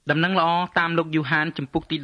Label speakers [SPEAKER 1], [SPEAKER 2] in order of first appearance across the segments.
[SPEAKER 1] ដំណឹងល្អតាមលោកយូហានចំពុកទី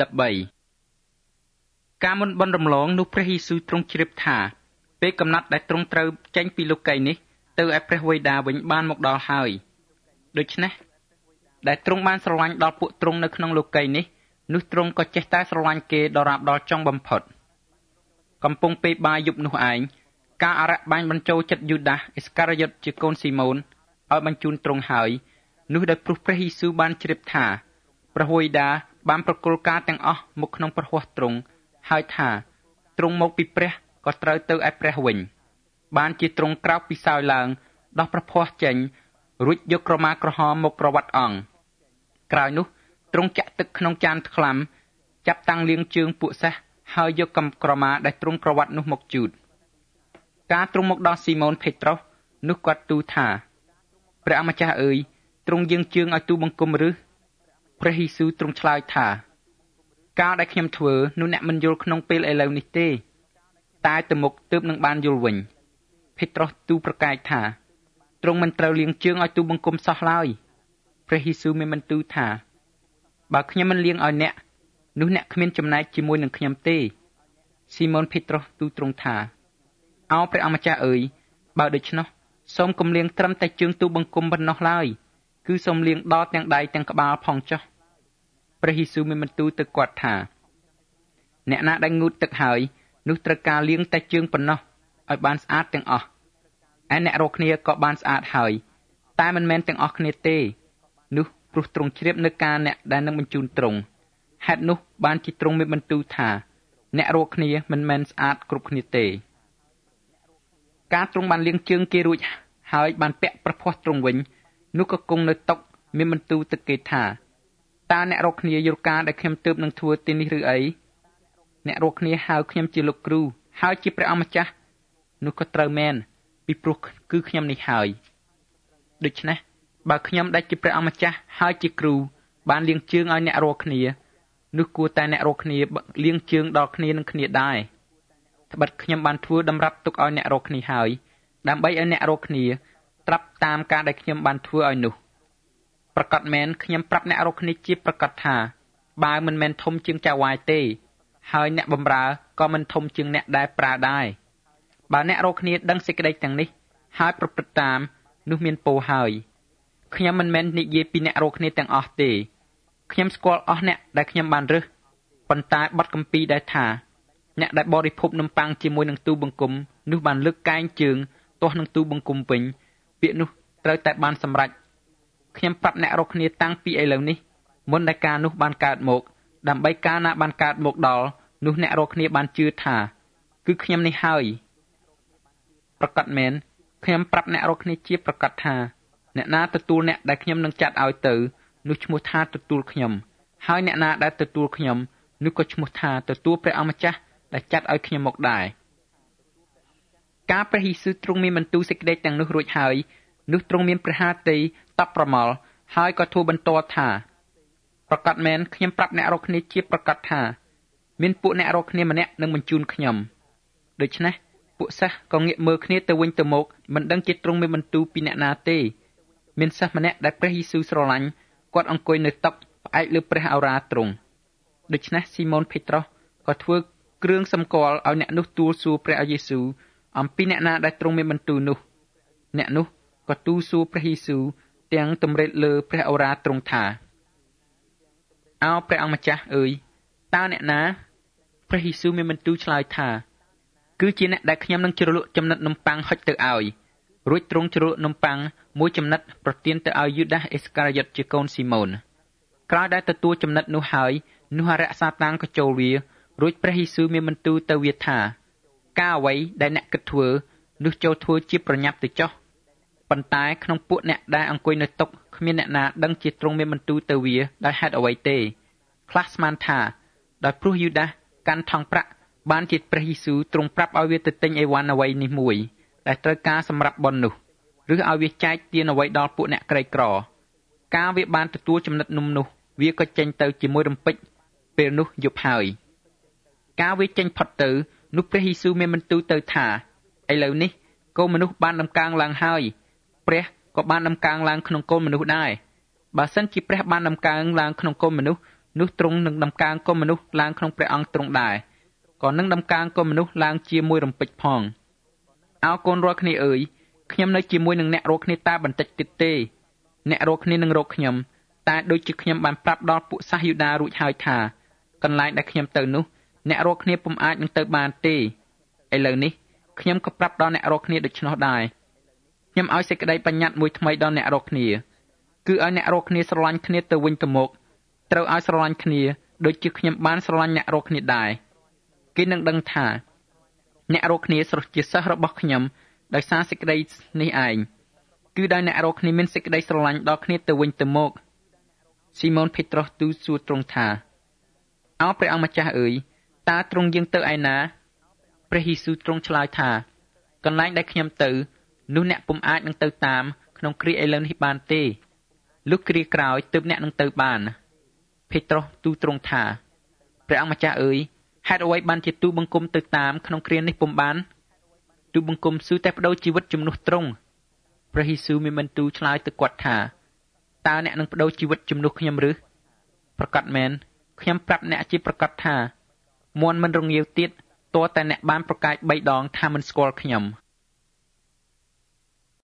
[SPEAKER 1] 13ការមុនបន់រំលងនោះព្រះយេស៊ូវទ្រង់ជ្រាបថាពេលកំណត់ដែលទ្រង់ត្រូវចេញពីលោកីយ៍នេះទៅឯព្រះវេដាវិញបានមកដល់ហើយដូច្នេះដែលទ្រង់បានស្រឡាញ់ដល់ពួកទ្រង់នៅក្នុងលោកីយ៍នេះនោះទ្រង់ក៏ចេះតែស្រឡាញ់គេដរាបដល់ចុងបំផុតកំពុងពេលបាយយប់នោះឯងការអារក្សបាញ់បញ្ចូលចិត្តយូដាសអ៊ីស្ការីយ៉ុតជាកូនស៊ីម៉ូនឲ្យបញ្ជូនទ្រង់ហើយនោះដោយព្រោះព្រះយេស៊ូវបានជ្រាបថាព្រះវេដាបានប្រគល់ការទាំងអស់មកក្នុងព្រះហស្ថទ្រង់ហើយថាទ្រង់មកពីព្រះក៏ត្រូវទៅឯព្រះវិញបានជាទ្រង់ក្រោកពីសោយឡើងដោះព្រះភស្តុចេញរួចយកក្រមាក្រហមមកប្រវត្តិអង្គក្រោយនោះទ្រង់ចាក់ទឹកក្នុងចានថ្លាំចាប់តាំងលាងជើងពួកសេះហើយយកក្រមាដែលទ្រង់ក្រវ៉ាត់នោះមកជូតការទ្រង់មកដល់ស៊ីម៉ូនភេត្រុសនោះគាត់ទូលថាព្រះអម្ចាស់អើយទ្រង់យាងជើងឲ្យទូបង្គំឬព្រះយេស៊ូវទ្រង់ឆ្លើយថាការដែលខ្ញុំធ្វើនោះអ្នកមិនយល់ក្នុងពេលឥឡូវនេះទេតែទៅមុខទើបនឹងបានយល់វិញភេត្រុសទូលប្រកែកថាទ្រង់មិនត្រូវលាងជើងឲ្យទូបង្គំសោះឡើយព្រះយេស៊ូវមានបន្ទូលថាបើខ្ញុំមិនលាងឲ្យអ្នកនោះអ្នកគ្មានចំណែកជាមួយនឹងខ្ញុំទេស៊ីម៉ូនភេត្រុសទូលទ្រង់ថាអោព្រះអម្ចាស់អើយបើដូច្នោះសូមកុំលាងត្រឹមតែជើងទូបង្គំប៉ុណ្ណោះឡើយគឺសូមលាងដល់ទាំងដៃទាំងក្បាលផងចុះព្រះយេស៊ូវមានបន្ទូលទៅគាត់ថាអ្នកណាដែលងូតទឹកហើយនោះត្រូវការលាងតែជើងប៉ុណ្ណោះឲ្យបានស្អាតទាំងអស់ឯអ្នករាល់គ្នាក៏បានស្អាតហើយតែមិនមែនទាំងអស់គ្នាទេនោះព្រោះទ្រង់ជ្រាបនៅការអ្នកដែលនឹងបញ្ជូនទ្រង់ហេតុនោះបានជាទ្រង់មានបន្ទូលថាអ្នករាល់គ្នាមិនមែនស្អាតគ្រប់គ្នាទេការទ្រង់បានលាងជើងគេរួចហើយបានពាក់ព្រះភស្តុទ្រង់វិញនោះក៏គង់នៅតុមានបន្ទូលទៅគេថាតើអ្នករាល់គ្នាយល់ការដែលខ្ញុំទើបនឹងធ្វើទីនេះឬអីអ្នករាល់គ្នាហៅខ្ញុំជាលោកគ្រូហើយជាព្រះអម្ចាស់នោះក៏ត្រូវមែនពីព្រោះគឺខ្ញុំនេះហើយដូច្នេះបើខ្ញុំដែលជាព្រះអម្ចាស់ហើយជាគ្រូបានលាងជើងឲ្យអ្នករាល់គ្នានោះគួរតែអ្នករាល់គ្នាលាងជើងដល់គ្នានឹងគ្នាដែរត្បិតខ្ញុំបានធ្វើតម្រាប់ទុកឲ្យអ្នករាល់គ្នាហើយដើម្បីឲ្យអ្នករាល់គ្នាត្រាប់តាមការដែលខ្ញុំបានធ្វើឲ្យនោះប្រកាសមែនខ្ញុំប្រាប់អ្នករាល់គ្នាជាប្រកាសថាបើមិនមែនធំជាងចៅហ្វាយទេហើយអ្នកបម្រើក៏មិនធំជាងអ្នកដែលប្រើដែរបើអ្នករាល់គ្នាដឹងសេចក្តីទាំងនេះហើយប្រព្រឹត្តតាមនោះមានពរហើយខ្ញុំមិនមែននិយាយពីអ្នករាល់គ្នាទាំងអស់ទេខ្ញុំស្គាល់អស់អ្នកដែលខ្ញុំបានរើសប៉ុន្តែបទគម្ពីរដែលថាអ្នកដែលបរិភោគនំប៉័ងជាមួយនឹងទូបង្គំនោះបានលើកកែងជើងទាស់នឹងទូបង្គំវិញពាក្យនោះត្រូវតែបានសម្រេចខ្ញុំប្រាប់អ្នករាល់គ្នាតាំងពីឥឡូវនេះមុនដែលការនោះបានកើតមកដើម្បីការណាបានកើតមកដល់នោះអ្នករាល់គ្នាបានជឿថាគឺខ្ញុំនេះហើយប្រកាសមែនខ្ញុំប្រាប់អ្នករាល់គ្នាជាប្រកាសថាអ្នកណាទទួលអ្នកដែលខ្ញុំនឹងចាត់ឲ្យទៅនោះឈ្មោះថាទទួលខ្ញុំហើយអ្នកណាដែលទទួលខ្ញុំនោះក៏ឈ្មោះថាទទួលព្រះអម្ចាស់ដែលចាត់ឲ្យខ្ញុំមកដែរការព្រះយេស៊ូវទ្រង់មានបន្ទូលសេចក្តីទាំងនោះរួចហើយនោះទ្រង់មានព្រះハតីតបប្រមល់ហើយក៏ធ្វើបន្តថាប្រកាសមែនខ្ញុំប្រាប់អ្នករាល់គ្នាជាប្រកាសថាមានពួកអ្នករាល់គ្នាម្នាក់នឹងបញ្ជូនខ្ញុំដូច្នេះពួកសិស្សក៏ងាកមើលគ្នាទៅវិញទៅមកមិនដឹងជាទ្រង់មានបន្ទូលពីអ្នកណាទេមានសិស្សម្នាក់ដែលព្រះយេស៊ូវស្រឡាញ់គាត់អង្គុយនៅតុផ្អែកលើព្រះឱរាទ្រង់ដូច្នេះស៊ីម៉ូនភេត្រុសក៏ធ្វើគ្រឿងសម្គាល់ឲ្យអ្នកនោះទូលសួរព្រះយេស៊ូវអំពីអ្នកណាដែលទ្រង់មានបន្ទូលនោះអ្នកនោះក៏ទូលសួរព្រះយេស៊ូវទាំងតម្រិតលើព្រះឱរាទ្រង់ថាអោព្រះអង្គម្ចាស់អើយតើអ្នកណាព្រះយេស៊ូវមានបន្ទូលឆ្លើយថាគឺជាអ្នកដែលខ្ញុំនឹងជ្រលក់ចំណិតនំប៉័ងហុចទៅឲ្យរួចទ្រង់ជ្រលក់នំប៉័ងមួយចំណិតប្រទានទៅឲ្យយូដាសអ៊ីស្ការីយ៉ុតជាកូនស៊ីម៉ូនក្រោយដែលទទួលចំណិតនោះហើយនោះអារក្សសាតាំងក៏ចូលវារួចព្រះយេស៊ូវមានបន្ទូលទៅវាថាការអ្វីដែលអ្នកគិតធ្វើនោះចូលធ្វើជាប្រញាប់ទៅចុះប៉ុន្តែក្នុងពួកអ្នកដែលអង្គុយនៅតុគ្មានអ្នកណាដឹងជាទ្រង់មានបន្ទូលទៅវាដោយហេតុអ្វីទេខ្លះស្មានថាដោយព្រោះយូដាសកាន់ថង់ប្រាក់បានជាព្រះយេស៊ូវទ្រង់ប្រាប់ឲ្យវាទៅទិញអីវ៉ាន់អ្វីនេះមួយដែលត្រូវការសម្រាប់បុណ្យនោះឬឲ្យវាចែកទានអ្វីដល់ពួកអ្នកក្រីក្រការវាបានទទួលចំណិតនំនោះវាក៏ចេញទៅជាមួយរំពេចពេលនោះយប់ហើយការវាចេញផុតទៅនោះព្រះយេស៊ូវមានបន្ទូលទៅថាឥឡូវនេះកូនមនុស្សបានដំកើងឡើងហើយព្រះក៏បានដំកើងឡើងក្នុងកូនមនុស្សដែរបើសិនជាព្រះបានដំកើងឡើងក្នុងកុំមនុស្សនោះទ្រង់នឹងដំកើងកុំមនុស្សឡើងក្នុងព្រះអង្គទ្រង់ដែរក៏នឹងដំកើងកុំមនុស្សឡើងជាមួយរំពេចផងអោកូនរាល់គ្នាអើយខ្ញុំនៅជាមួយនឹងអ្នករាល់គ្នាតែបន្តិចទៀតទេអ្នករាល់គ្នានឹងរកខ្ញុំតែដូចជាខ្ញុំបានប្រាប់ដល់ពួកសាសយូដារួចហើយថាកន្លែងដែលខ្ញុំទៅនោះអ្នករាល់គ្នាពុំអាចនឹងទៅបានទេឥឡូវនេះខ្ញុំក៏ប្រាប់ដល់អ្នករាល់គ្នាដូច្នោះដែរខ្ញុំឲ្យសេចក្តីបញ្ញត្តិមួយថ្មីដល់អ្នករាល់គ្នាគឺឲ្យអ្នករាល់គ្នាស្រឡាញ់គ្នាទៅវិញទៅមកត្រូវឲ្យស្រឡាញ់គ្នាដូចជាខ្ញុំបានស្រឡាញ់អ្នករាល់គ្នាដែរគេនឹងដឹងថាអ្នករាល់គ្នាស្រស់ជាសិស្សរបស់ខ្ញុំដោយសារសេចក្តីនេះឯងគឺដោយអ្នករាល់គ្នាមានសេចក្តីស្រឡាញ់ដល់គ្នាទៅវិញទៅមកស៊ីម៉ូនភេត្រុសទូលសួរទ្រង់ថាអោព្រះអង្គម្ចាស់អើយតើទ្រង់យាងទៅឯណាព្រះយេស៊ូវទ្រង់ឆ្លើយថាកន្លែងដែលខ្ញុំទៅនោះអ្នកពុំអាចនឹងទៅតាមក្នុងគ្រាឥឡូវនេះបានទេលុះគ្រាក្រោយទើបអ្នកនឹងទៅបានភេត្រុសទូលទ្រង់ថាព្រះអង្គម្ចាស់អើយហេតុអ្វីបានជាទូលបង្គំទៅតាមក្នុងគ្រានេះពុំបានទូលបង្គំស៊ូតែបដូរជីវិតជំនួសទ្រង់ព្រះយេស៊ូវមានបន្ទូលឆ្លើយទៅគាត់ថាតើអ្នកនឹងបដូរជីវិតជំនួសខ្ញុំឬប្រកាសមែនខ្ញុំប្រាប់អ្នកជាប្រកាសថាមុនមិនរងាវទៀតតើតែអ្នកបានប្រកាស3ដងថាមិនស្គាល់ខ្ញុំ